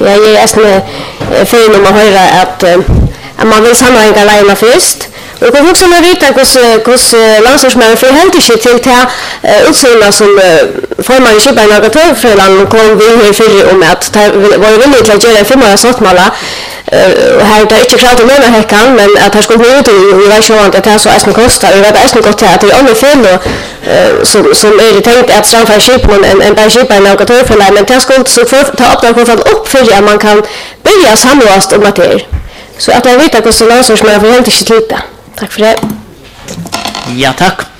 jag är nästan fin om att höra att man vill sammanhänga lejerna först. Och jag också med vita hur landslagsmännen för helt inte till utsynna som forman i Kibben Nagatörföreningen kom vi här för om att det var väldigt att göra en 5-årig sottmala. Här det inte klart att nämna häckan men att här skulle ut i versionen att det så är kostar och det är gott att det är andra fel som är tänkt att framföra Kibben en där Kibben Nagatörföreningen men det skulle så ta upp den upp för att man kan börja samlas om det. Så att jag vet att landslagsmännen för helt inte sluta. Tack för det. Ja, tack.